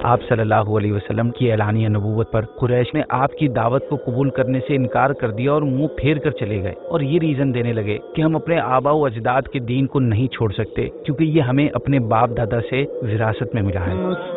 آپ صلی اللہ علیہ وسلم کی اعلانیہ نبوت پر قریش نے آپ کی دعوت کو قبول کرنے سے انکار کر دیا اور منہ پھیر کر چلے گئے، اور یہ ریزن دینے لگے کہ ہم اپنے آباء و اجداد کے دین کو نہیں چھوڑ سکتے کیونکہ یہ ہمیں اپنے باپ دادا سے وراثت میں ملا ہے۔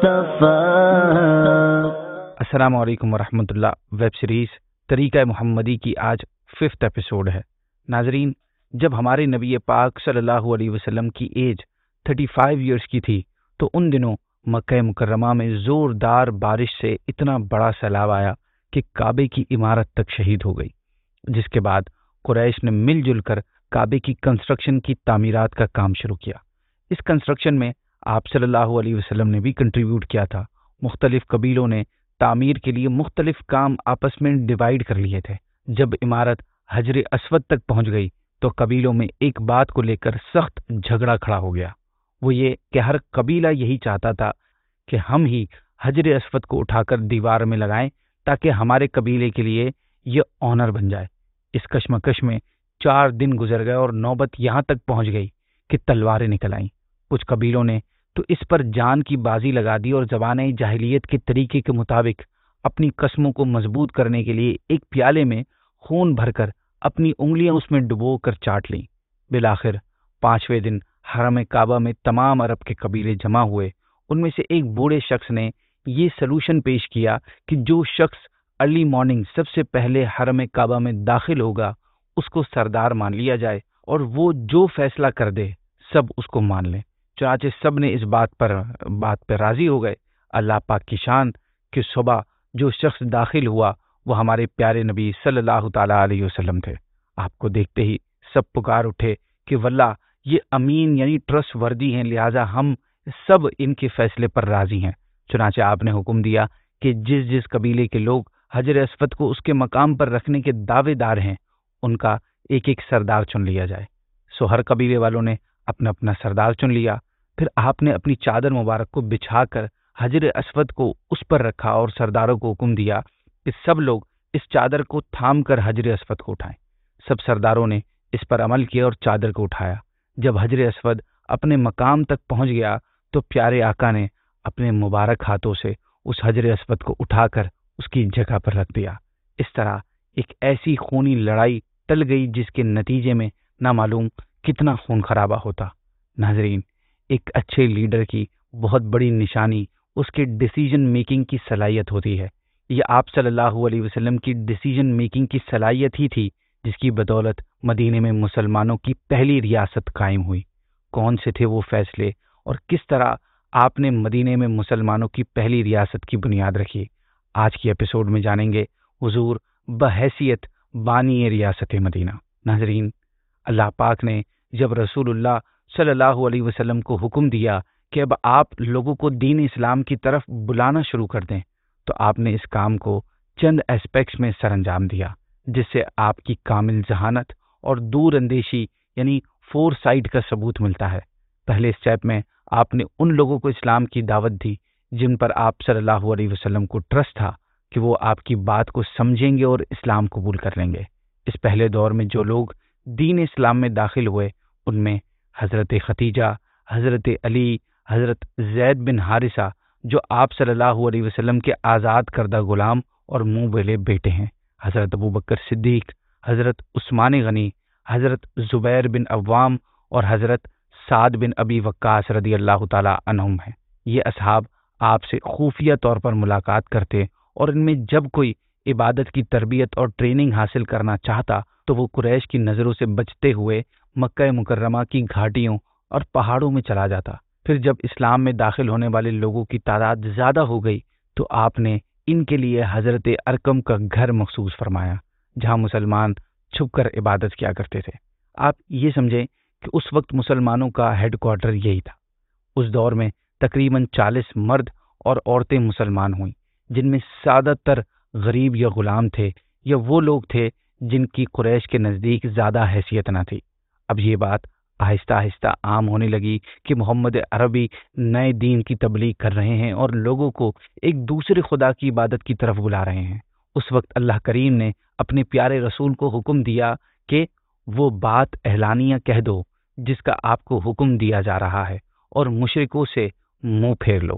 السلام علیکم ورحمۃ اللہ۔ ویب سیریز طریقہ محمدی کی آج 5th ایپیسوڈ ہے۔ ناظرین، جب ہمارے نبی پاک صلی اللہ علیہ وسلم کی ایج 35 ایئرس کی تھی تو ان دنوں مکہ مکرمہ میں زوردار بارش سے اتنا بڑا سیلاب آیا کہ کعبے کی عمارت تک شہید ہو گئی، جس کے بعد قریش نے مل جل کر کعبے کی کنسٹرکشن کی تعمیرات کا کام شروع کیا۔ اس کنسٹرکشن میں آپ صلی اللہ علیہ وسلم نے بھی کنٹریبیوٹ کیا تھا۔ مختلف قبیلوں نے تعمیر کے لیے مختلف کام آپس میں ڈیوائیڈ کر لیے تھے۔ جب عمارت حجر اسود تک پہنچ گئی تو قبیلوں میں ایک بات کو لے کر سخت جھگڑا کھڑا ہو گیا، وہ یہ کہ ہر قبیلہ یہی چاہتا تھا کہ ہم ہی حجر اسود کو اٹھا کر دیوار میں لگائیں تاکہ ہمارے قبیلے کے لیے یہ آنر بن جائے۔ اس کشمکش میں 4 دن گزر گئے اور نوبت یہاں تک پہنچ گئی کہ تلواریں نکل آئیں۔ کچھ قبیلوں نے تو اس پر جان کی بازی لگا دی اور زمانۂ جاہلیت کے طریقے کے مطابق اپنی قسموں کو مضبوط کرنے کے لیے ایک پیالے میں خون بھر کر اپنی انگلیاں اس میں ڈبو کر چاٹ لیں۔ بالآخر 5ویں دن حرم کعبہ میں تمام عرب کے قبیلے جمع ہوئے۔ ان میں سے ایک بوڑھے شخص نے یہ سلوشن پیش کیا کہ جو شخص ارلی مارننگ سب سے پہلے حرم کعبہ میں داخل ہوگا اس کو سردار مان لیا جائے، اور وہ جو فیصلہ کر دے سب اس کو مان لیں۔ چنانچہ سب نے اس بات پر راضی ہو گئے۔ اللہ پاک کی شان کہ صبح جو شخص داخل ہوا وہ ہمارے پیارے نبی صلی اللہ تعالی علیہ وسلم تھے۔ آپ کو دیکھتے ہی سب پکار اٹھے کہ واللہ یہ امین یعنی ٹرسٹ وردی ہیں، لہٰذا ہم سب ان کے فیصلے پر راضی ہیں۔ چنانچہ آپ نے حکم دیا کہ جس جس قبیلے کے لوگ حجر اسود کو اس کے مقام پر رکھنے کے دعوے دار ہیں ان کا ایک ایک سردار چن لیا جائے۔ سو ہر قبیلے والوں نے اپنا اپنا سردار چن لیا۔ پھر آپ نے اپنی چادر مبارک کو بچھا کر حجر اسود کو اس پر رکھا اور سرداروں کو حکم دیا کہ سب لوگ اس چادر کو تھام کر حجر اسود کو اٹھائیں۔ سب سرداروں نے اس پر عمل کیا اور چادر کو اٹھایا۔ جب حجر اسود اپنے مقام تک پہنچ گیا تو پیارے آقا نے اپنے مبارک ہاتھوں سے اس حجر اسود کو اٹھا کر اس کی جگہ پر رکھ دیا۔ اس طرح ایک ایسی خونی لڑائی ٹل گئی جس کے نتیجے میں نہ معلوم کتنا خون خرابہ ہوتا۔ ناظرین، ایک اچھے لیڈر کی بہت بڑی نشانی اس کے ڈیسیجن میکنگ کی صلاحیت ہوتی ہے۔ یہ آپ صلی اللہ علیہ وسلم کی ڈیسیجن میکنگ کی صلاحیت ہی تھی جس کی بدولت مدینے میں مسلمانوں کی پہلی ریاست قائم ہوئی۔ کون سے تھے وہ فیصلے اور کس طرح آپ نے مدینے میں مسلمانوں کی پہلی ریاست کی بنیاد رکھی؟ آج کی ایپیسوڈ میں جانیں گے حضور بحیثیت بانی ریاست مدینہ۔ ناظرین، اللہ پاک نے جب رسول اللہ صلی اللہ علیہ وسلم کو حکم دیا کہ اب آپ لوگوں کو دین اسلام کی طرف بلانا شروع کر دیں تو آپ نے اس کام کو چند ایسپیکٹس میں سر انجام دیا جس سے آپ کی کامل ذہانت اور دور اندیشی یعنی فور سائٹ کا ثبوت ملتا ہے۔ پہلے اسٹیپ میں آپ نے ان لوگوں کو اسلام کی دعوت دی جن پر آپ صلی اللہ علیہ وسلم کو ٹرسٹ تھا کہ وہ آپ کی بات کو سمجھیں گے اور اسلام قبول کر لیں گے۔ اس پہلے دور میں جو لوگ دین اسلام میں داخل ہوئے ان میں حضرت ختیجہ، حضرت علی، حضرت زید بن حارثہ جو آپ صلی اللہ علیہ وسلم کے آزاد کردہ غلام اور منہ بولے بیٹے ہیں، حضرت ابوبکر صدیق، حضرت عثمان غنی، حضرت زبیر بن عوام اور حضرت سعد بن ابی وقاص رضی اللہ تعالی عنہم ہیں۔ یہ اصحاب آپ سے خفیہ طور پر ملاقات کرتے اور ان میں جب کوئی عبادت کی تربیت اور ٹریننگ حاصل کرنا چاہتا تو وہ قریش کی نظروں سے بچتے ہوئے مکہ مکرمہ کی گھاٹیوں اور پہاڑوں میں چلا جاتا۔ پھر جب اسلام میں داخل ہونے والے لوگوں کی تعداد زیادہ ہو گئی تو آپ نے ان کے لیے حضرت ارقم کا گھر مخصوص فرمایا جہاں مسلمان چھپ کر عبادت کیا کرتے تھے۔ آپ یہ سمجھیں کہ اس وقت مسلمانوں کا ہیڈ کوارٹر یہی تھا۔ اس دور میں تقریباً 40 مرد اور عورتیں مسلمان ہوئیں جن میں زیادہ تر غریب یا غلام تھے یا وہ لوگ تھے جن کی قریش کے نزدیک زیادہ حیثیت نہ تھی۔ اب یہ بات آہستہ آہستہ عام ہونے لگی کہ محمد عربی نئے دین کی تبلیغ کر رہے ہیں اور لوگوں کو ایک دوسرے خدا کی عبادت کی طرف بلا رہے ہیں۔ اس وقت اللہ کریم نے اپنے پیارے رسول کو حکم دیا کہ وہ بات اعلانیہ کہہ دو جس کا آپ کو حکم دیا جا رہا ہے اور مشرکوں سے منہ پھیر لو۔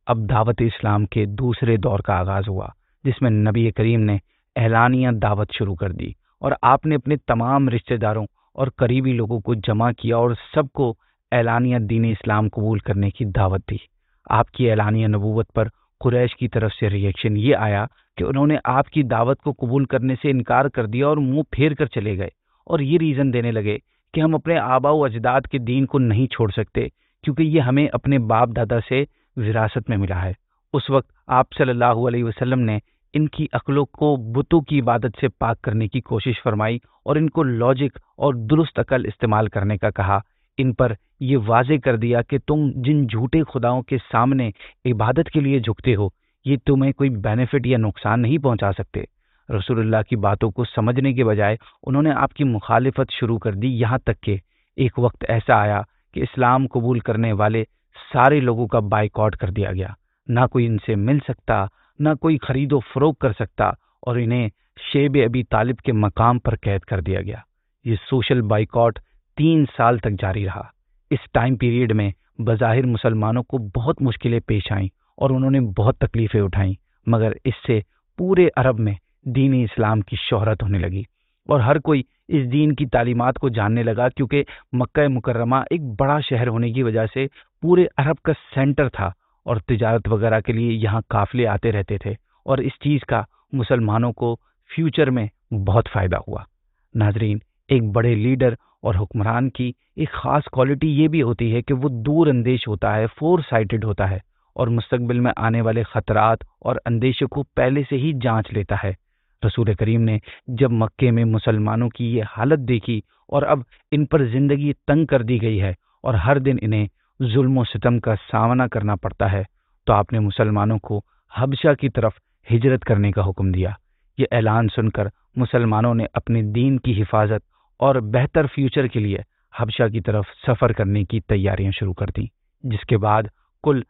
اب دعوت اسلام کے دوسرے دور کا آغاز ہوا، جس میں نبی کریم نے اعلانیہ دعوت شروع کر دی اور آپ نے اپنے تمام رشتہ داروں اور قریبی لوگوں کو جمع کیا اور سب کو اعلانیہ دین اسلام قبول کرنے کی دعوت دی۔ آپ کی اعلانیہ نبوت پر قریش کی طرف سے ریئیکشن یہ آیا کہ انہوں نے آپ کی دعوت کو قبول کرنے سے انکار کر دیا اور منہ پھیر کر چلے گئے، اور یہ ریزن دینے لگے کہ ہم اپنے آباء و اجداد کے دین کو نہیں چھوڑ سکتے کیونکہ یہ ہمیں اپنے باپ دادا سے وراثت میں ملا ہے۔ اس وقت آپ صلی اللہ علیہ وسلم نے ان کی عقلوں کو بتوں کی عبادت سے پاک کرنے کی کوشش فرمائی اور ان کو لاجک اور درست عقل استعمال کرنے کا کہا۔ ان پر یہ واضح کر دیا کہ تم جن جھوٹے خداؤں کے سامنے عبادت کے لیے جھکتے ہو یہ تمہیں کوئی بینیفٹ یا نقصان نہیں پہنچا سکتے۔ رسول اللہ کی باتوں کو سمجھنے کے بجائے انہوں نے آپ کی مخالفت شروع کر دی، یہاں تک کہ ایک وقت ایسا آیا کہ اسلام قبول کرنے والے سارے لوگوں کا بائیکاٹ کر دیا گیا، نہ کوئی ان سے مل سکتا، نہ کوئی خرید و فروخت کر سکتا، اور انہیں شیب ابی طالب کے مقام پر قید کر دیا گیا۔ یہ سوشل بائیکاٹ 3 سال تک جاری رہا۔ اس ٹائم پیریڈ میں بظاہر مسلمانوں کو بہت مشکلیں پیش آئیں اور انہوں نے بہت تکلیفیں اٹھائیں، مگر اس سے پورے عرب میں دین اسلام کی شہرت ہونے لگی اور ہر کوئی اس دین کی تعلیمات کو جاننے لگا، کیونکہ مکہ مکرمہ ایک بڑا شہر ہونے کی وجہ سے پورے عرب کا سینٹر تھا اور تجارت وغیرہ کے لیے یہاں قافلے آتے رہتے تھے، اور اس چیز کا مسلمانوں کو فیوچر میں بہت فائدہ ہوا۔ ناظرین، ایک بڑے لیڈر اور حکمران کی ایک خاص کوالٹی یہ بھی ہوتی ہے کہ وہ دور اندیش ہوتا ہے، فور سائٹڈ ہوتا ہے، اور مستقبل میں آنے والے خطرات اور اندیشے کو پہلے سے ہی جانچ لیتا ہے۔ رسول کریم نے جب مکے میں مسلمانوں کی یہ حالت دیکھی اور اب ان پر زندگی تنگ کر دی گئی ہے اور ہر دن انہیں ظلم و ستم کا سامنا کرنا پڑتا ہے، تو آپ نے مسلمانوں کو حبشہ کی طرف ہجرت کرنے کا حکم دیا۔ یہ اعلان سن کر مسلمانوں نے اپنے دین کی حفاظت اور بہتر فیوچر کے لیے حبشہ کی طرف سفر کرنے کی تیاریاں شروع کر دیں، جس کے بعد کل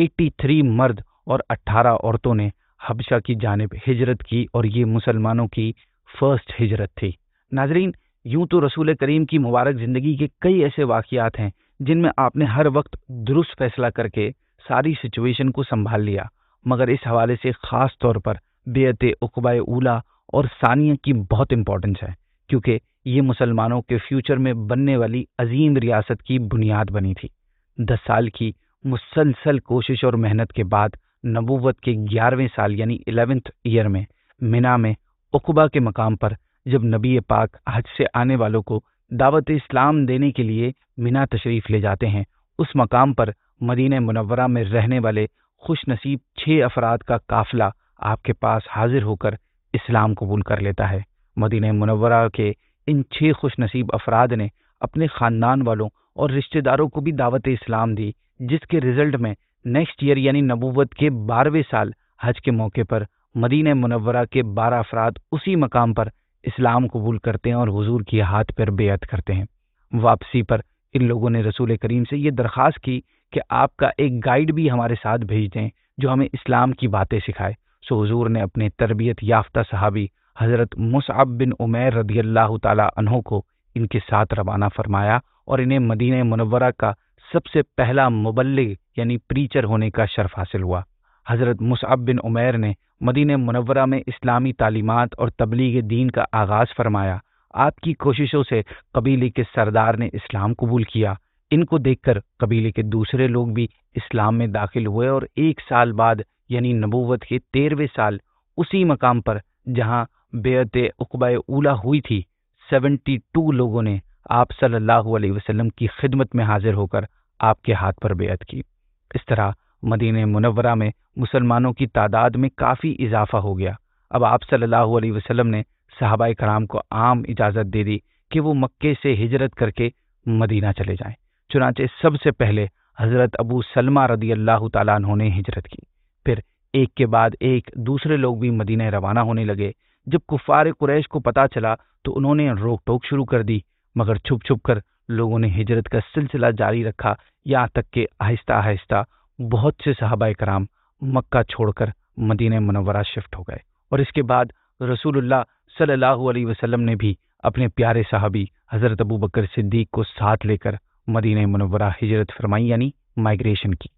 83 مرد اور 18 عورتوں نے حبشہ کی جانب ہجرت کی، اور یہ مسلمانوں کی فرسٹ ہجرت تھی۔ ناظرین، یوں تو رسول کریم کی مبارک زندگی کے کئی ایسے واقعات ہیں جن میں آپ نے ہر وقت درست فیصلہ کر کے ساری سچویشن کو سنبھال لیا، مگر اس حوالے سے خاص طور پر بیعت عقبہ اولیٰ اور ثانیہ کی بہت امپورٹنس ہے، کیونکہ یہ مسلمانوں کے فیوچر میں بننے والی عظیم ریاست کی بنیاد بنی تھی۔ 10 سال کی مسلسل کوشش اور محنت کے بعد نبوت کے 11ویں سال یعنی 11th ایئر میں منا میں عقبہ کے مقام پر جب نبی پاک حج سے آنے والوں کو دعوت اسلام دینے کے لیے منا تشریف لے جاتے ہیں، اس مقام پر مدینہ منورہ میں رہنے والے خوش نصیب 6 افراد کا قافلہ آپ کے پاس حاضر ہو کر اسلام قبول کر لیتا ہے۔ مدینہ منورہ کے ان 6 خوش نصیب افراد نے اپنے خاندان والوں اور رشتہ داروں کو بھی دعوت اسلام دی، جس کے رزلٹ میں نیکسٹ ایئر یعنی نبوت کے 12ویں سال حج کے موقع پر مدینہ منورہ کے 12 افراد اسی مقام پر اسلام قبول کرتے ہیں اور حضور کی ہاتھ پر بیعت کرتے ہیں۔ واپسی پر ان لوگوں نے رسول کریم سے یہ درخواست کی کہ آپ کا ایک گائیڈ بھی ہمارے ساتھ بھیج دیں جو ہمیں اسلام کی باتیں سکھائے۔ سو حضور نے اپنے تربیت یافتہ صحابی حضرت مصعب بن عمیر رضی اللہ تعالی عنہ کو ان کے ساتھ روانہ فرمایا اور انہیں مدینہ منورہ کا سب سے پہلا مبلغ یعنی پریچر ہونے کا شرف حاصل ہوا۔ حضرت مصعب بن عمیر نے مدینہ منورہ میں اسلامی تعلیمات اور تبلیغ دین کا آغاز فرمایا۔ آپ کی کوششوں سے قبیلے کے سردار نے اسلام قبول کیا۔ ان کو دیکھ کر قبیلے کے دوسرے لوگ بھی اسلام میں داخل ہوئے اور 1 سال بعد یعنی نبوت کے 13ویں سال اسی مقام پر جہاں بیعت عقبہ اولیٰ ہوئی تھی 72 لوگوں نے آپ صلی اللہ علیہ وسلم کی خدمت میں حاضر ہو کر آپ کے ہاتھ پر بیعت کی۔ اس طرح مدینہ منورہ میں مسلمانوں کی تعداد میں کافی اضافہ ہو گیا۔ اب آپ صلی اللہ علیہ وسلم نے صحابہ کرام کو عام اجازت دے دی کہ وہ مکے سے ہجرت کر کے مدینہ چلے جائیں۔ چنانچہ سب سے پہلے حضرت ابو سلمہ رضی اللہ تعالیٰ عنہ نے ہجرت کی، پھر ایک کے بعد ایک دوسرے لوگ بھی مدینہ روانہ ہونے لگے۔ جب کفار قریش کو پتہ چلا تو انہوں نے روک ٹوک شروع کر دی، مگر چھپ چھپ کر لوگوں نے ہجرت کا سلسلہ جاری رکھا، یہاں تک کہ آہستہ آہستہ بہت سے صحابہ کرام مکہ چھوڑ کر مدینہ منورہ شفٹ ہو گئے، اور اس کے بعد رسول اللہ صلی اللہ علیہ وسلم نے بھی اپنے پیارے صحابی حضرت ابو بکر صدیق کو ساتھ لے کر مدینہ منورہ ہجرت فرمائی یعنی مائگریشن کی۔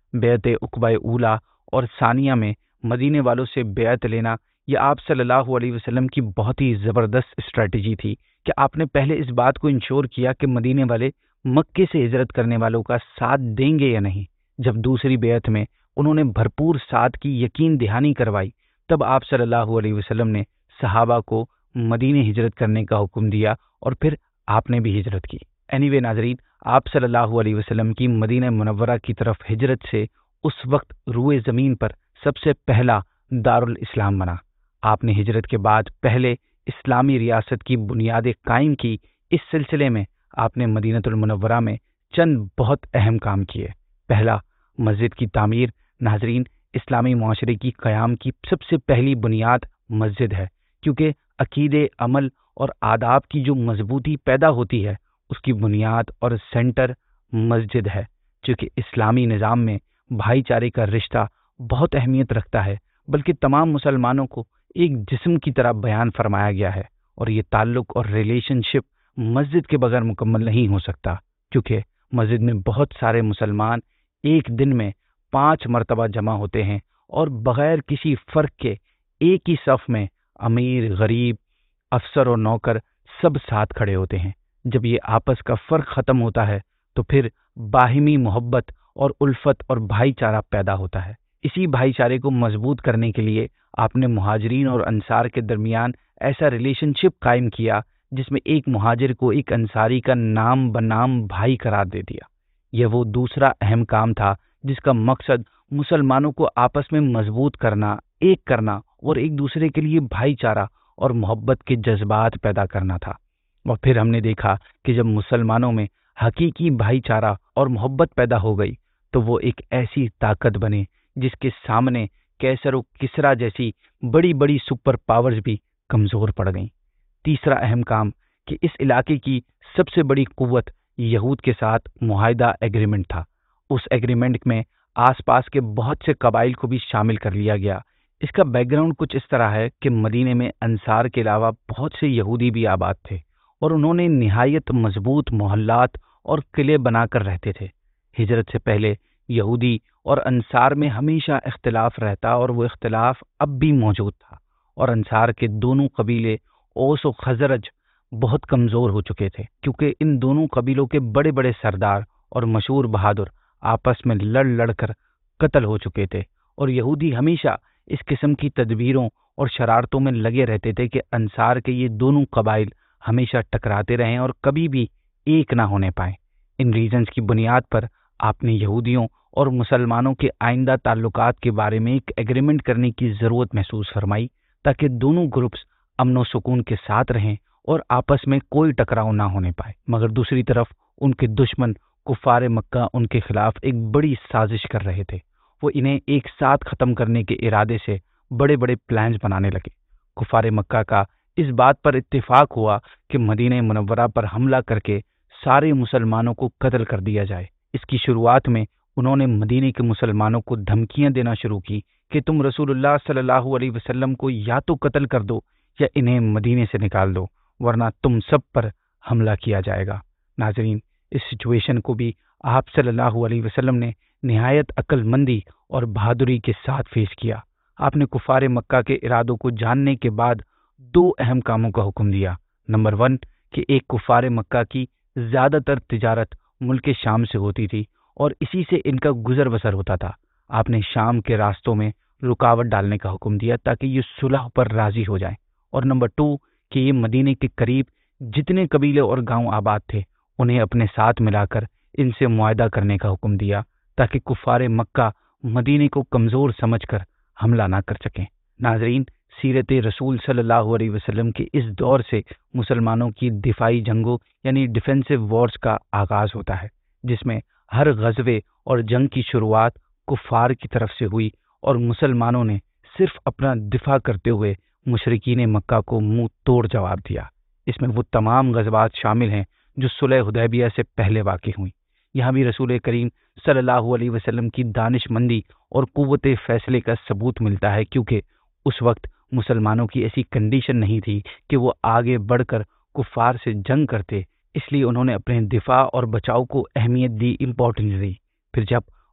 بیعت عقبہ اولا اور ثانیہ میں مدینے والوں سے بیعت لینا یہ آپ صلی اللہ علیہ وسلم کی بہت ہی زبردست اسٹریٹجی تھی کہ آپ نے پہلے اس بات کو انشور کیا کہ مدینے والے مکے سے ہجرت کرنے والوں کا ساتھ دیں گے یا نہیں۔ جب دوسری بیعت میں انہوں نے بھرپور ساتھ کی یقین دہانی کروائی، تب آپ صلی اللہ علیہ وسلم نے صحابہ کو مدینے ہجرت کرنے کا حکم دیا اور پھر آپ نے بھی ہجرت کی۔ اینی ناظرین، آپ صلی اللہ علیہ وسلم کی مدینہ منورہ کی طرف ہجرت سے اس وقت روئے زمین پر سب سے پہلا دارالاسلام بنا۔ آپ نے ہجرت کے بعد پہلے اسلامی ریاست کی بنیادیں قائم کی۔ اس سلسلے میں آپ نے مدینہ المنورہ میں چند بہت اہم کام کیے۔ پہلا، مسجد کی تعمیر۔ ناظرین، اسلامی معاشرے کی قیام کی سب سے پہلی بنیاد مسجد ہے، کیونکہ عقیدے، عمل اور آداب کی جو مضبوطی پیدا ہوتی ہے اس کی بنیاد اور سینٹر مسجد ہے۔ چونکہ اسلامی نظام میں بھائی چارے کا رشتہ بہت اہمیت رکھتا ہے، بلکہ تمام مسلمانوں کو ایک جسم کی طرح بیان فرمایا گیا ہے، اور یہ تعلق اور ریلیشن شپ مسجد کے بغیر مکمل نہیں ہو سکتا، کیونکہ مسجد میں بہت سارے مسلمان ایک دن میں 5 مرتبہ جمع ہوتے ہیں اور بغیر کسی فرق کے ایک ہی صف میں امیر، غریب، افسر اور نوکر سب ساتھ کھڑے ہوتے ہیں۔ جب یہ آپس کا فرق ختم ہوتا ہے تو پھر باہمی محبت اور الفت اور بھائی چارہ پیدا ہوتا ہے۔ اسی بھائی چارے کو مضبوط کرنے کے لیے آپ نے مہاجرین اور انصار کے درمیان ایسا ریلیشن شپ قائم کیا جس میں ایک مہاجر کو ایک انصاری کا نام بنام بھائی قرار دے دیا۔ یہ وہ دوسرا اہم کام تھا جس کا مقصد مسلمانوں کو آپس میں مضبوط کرنا، ایک کرنا اور ایک دوسرے کے لیے بھائی چارہ اور محبت کے جذبات پیدا کرنا تھا۔ اور پھر ہم نے دیکھا کہ جب مسلمانوں میں حقیقی بھائی چارہ اور محبت پیدا ہو گئی تو وہ ایک ایسی طاقت بنے جس کے سامنے کیسر و کسرا جیسی بڑی بڑی سپر پاورز بھی کمزور پڑ گئیں۔ تیسرا اہم کام کہ اس علاقے کی سب سے بڑی قوت یہود کے ساتھ معاہدہ ایگریمنٹ تھا۔ اس ایگریمنٹ میں آس پاس کے بہت سے قبائل کو بھی شامل کر لیا گیا۔ اس کا بیک گراؤنڈ کچھ اس طرح ہے کہ مدینے میں انصار کے علاوہ بہت سے یہودی بھی آباد تھے، اور انہوں نے نہایت مضبوط محلات اور قلعے بنا کر رہتے تھے۔ ہجرت سے پہلے یہودی اور انصار میں ہمیشہ اختلاف رہتا، اور وہ اختلاف اب بھی موجود تھا، اور انصار کے دونوں قبیلے اوس و خزرج بہت کمزور ہو چکے تھے، کیونکہ ان دونوں قبیلوں کے بڑے بڑے سردار اور مشہور بہادر آپس میں لڑ کر قتل ہو چکے تھے، اور یہودی ہمیشہ اس قسم کی تدبیروں اور شرارتوں میں لگے رہتے تھے کہ انصار کے یہ دونوں قبائل ہمیشہ ٹکراتے رہیں اور کبھی بھی ایک نہ ہونے پائیں۔ ان ریزنز کی بنیاد پر آپ نے یہودیوں اور مسلمانوں کے آئندہ تعلقات کے بارے میں ایک ایگریمنٹ کرنے کی ضرورت محسوس فرمائی، تاکہ دونوں گروپس امن و سکون کے ساتھ رہیں اور آپس میں کوئی ٹکراؤ نہ ہونے پائے۔ مگر دوسری طرف ان کے دشمن کفار مکہ ان کے خلاف ایک بڑی سازش کر رہے تھے۔ وہ انہیں ایک ساتھ ختم کرنے کے ارادے سے بڑے بڑے پلانز بنانے لگے۔ کفار مکہ کا اس بات پر اتفاق ہوا کہ مدینہ منورہ پر حملہ کر کے سارے مسلمانوں کو قتل کر دیا جائے۔ اس کی شروعات میں انہوں نے مدینے کے مسلمانوں کو دھمکیاں دینا شروع کی کہ تم رسول اللہ صلی اللہ علیہ وسلم کو یا تو قتل کر دو یا انہیں مدینے سے نکال دو، ورنہ تم سب پر حملہ کیا جائے گا۔ ناظرین، اس سچویشن کو بھی آپ صلی اللہ علیہ وسلم نے نہایت عقل مندی اور بہادری کے ساتھ فیس کیا۔ آپ نے کفار مکہ کے ارادوں کو جاننے کے بعد 2 اہم کاموں کا حکم دیا۔ نمبر 1 کہ ایک کفار مکہ کی زیادہ تر تجارت ملک شام سے ہوتی تھی اور اسی سے ان کا گزر بسر ہوتا تھا۔ آپ نے شام کے راستوں میں رکاوٹ ڈالنے کا حکم دیا تاکہ یہ صلح پر راضی ہو جائیں۔ اور نمبر 2 کہ یہ مدینے کے قریب جتنے قبیلے اور گاؤں آباد تھے انہیں اپنے ساتھ ملا کر ان سے معاہدہ کرنے کا حکم دیا تاکہ کفار مکہ مدینے کو کمزور سمجھ کر حملہ نہ کر سکیں۔ ناظرین، سیرت رسول صلی اللہ علیہ وسلم کے اس دور سے مسلمانوں کی دفاعی جنگوں یعنی ڈیفینسو وارز کا آغاز ہوتا ہے، جس میں ہر غزوے اور جنگ کی شروعات کفار کی طرف سے ہوئی اور مسلمانوں نے صرف اپنا دفاع کرتے ہوئے مشرکین مکہ کو منہ توڑ جواب دیا۔ اس میں وہ تمام غزوات شامل ہیں جو صلح حدیبیہ سے پہلے واقع ہوئیں۔ یہاں بھی رسول کریم صلی اللہ علیہ وسلم کی دانش مندی اور قوت فیصلے کا ثبوت ملتا ہے، کیونکہ اس وقت مسلمانوں کی ایسی کنڈیشن نہیں تھی کہ وہ آگے بڑھ کر کفار سے جنگ کرتے، اس لیے انہوں نے اپنے دفاع اور بچاؤ کو اہمیت دی، امپورٹنس دی۔ پھر جب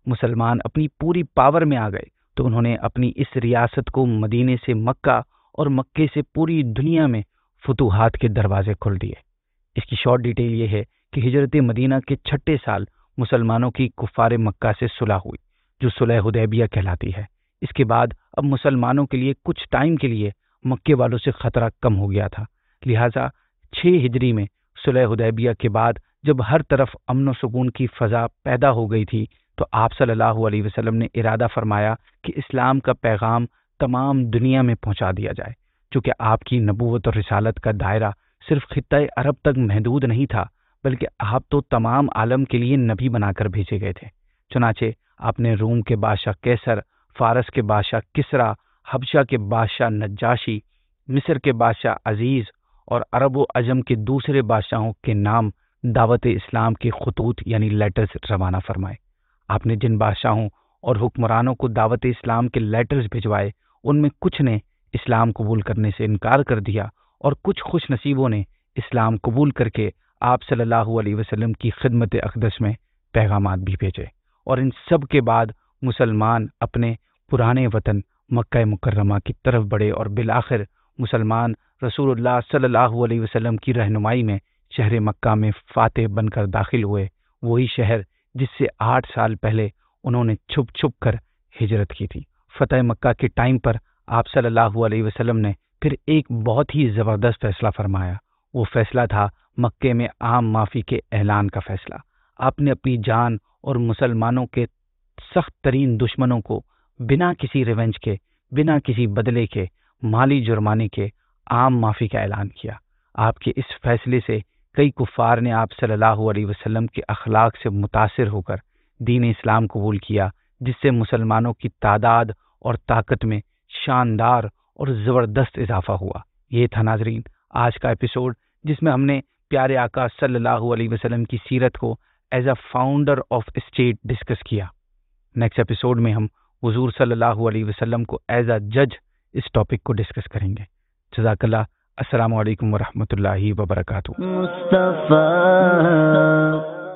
مسلمان اپنی پوری پاور میں آ گئے تو انہوں نے اپنی اس ریاست کو مدینے سے مکہ اور مکے سے پوری دنیا میں فتوحات کے دروازے کھول دیے۔ اس کی شارٹ ڈیٹیل یہ ہے کہ ہجرت مدینہ کے 6 سال مسلمانوں کی کفار مکہ سے صلح ہوئی، جو صلح حدیبیہ کہلاتی ہے۔ اس کے بعد اب مسلمانوں کے لیے کچھ ٹائم کے لیے مکے والوں سے خطرہ کم ہو گیا تھا، لہٰذا 6 ہجری میں صلح حدیبیہ کے بعد جب ہر طرف امن و سکون کی فضا پیدا ہو گئی تھی تو آپ صلی اللہ علیہ وسلم نے ارادہ فرمایا کہ اسلام کا پیغام تمام دنیا میں پہنچا دیا جائے، چونکہ آپ کی نبوت اور رسالت کا دائرہ صرف خطہ عرب تک محدود نہیں تھا، بلکہ آپ تو تمام عالم کے لیے نبی بنا کر بھیجے گئے تھے۔ چنانچہ آپ نے روم کے بادشاہ کیسر، فارس کے بادشاہ کسرا، حبشہ کے بادشاہ نجاشی، مصر کے بادشاہ عزیز اور عرب و عجم کے دوسرے بادشاہوں کے نام دعوت اسلام کے خطوط یعنی لیٹرز روانہ فرمائے۔ آپ نے جن بادشاہوں اور حکمرانوں کو دعوت اسلام کے لیٹرز بھجوائے ان میں کچھ نے اسلام قبول کرنے سے انکار کر دیا اور کچھ خوش نصیبوں نے اسلام قبول کر کے آپ صلی اللہ علیہ وسلم کی خدمت اقدس میں پیغامات بھی بھیجے، اور ان سب کے بعد مسلمان اپنے پرانے وطن مکہ مکرمہ کی طرف بڑھے اور بالآخر مسلمان رسول اللہ صلی اللہ علیہ وسلم کی رہنمائی میں شہر مکہ میں فاتح بن کر داخل ہوئے، وہی شہر جس سے 8 سال پہلے انہوں نے چھپ چھپ کر ہجرت کی تھی۔ فتح مکہ کے ٹائم پر آپ صلی اللہ علیہ وسلم نے پھر ایک بہت ہی زبردست فیصلہ فرمایا۔ وہ فیصلہ تھا مکے میں عام معافی کے اعلان کا فیصلہ۔ آپ نے اپنی جان اور مسلمانوں کے سخت ترین دشمنوں کو بنا کسی ریونج کے، بنا کسی بدلے کے، مالی جرمانے کے عام معافی کا اعلان کیا۔ آپ کے اس فیصلے سے کئی کفار نے آپ صلی اللہ علیہ وسلم کے اخلاق سے متاثر ہو کر دین اسلام قبول کیا، جس سے مسلمانوں کی تعداد اور طاقت میں شاندار اور زبردست اضافہ ہوا۔ یہ تھا ناظرین آج کا ایپیسوڈ، جس میں ہم نے پیارے آقا صلی اللہ علیہ وسلم کی سیرت کو as a founder of state discuss کیا۔ نیکسٹ ایپیسوڈ میں ہم حضور صلی اللہ علیہ وسلم کو ایز اے جج اس ٹاپک کو ڈسکس کریں گے۔ جزاک اللہ۔ السلام علیکم ورحمۃ اللہ وبرکاتہ۔ مصطفیٰ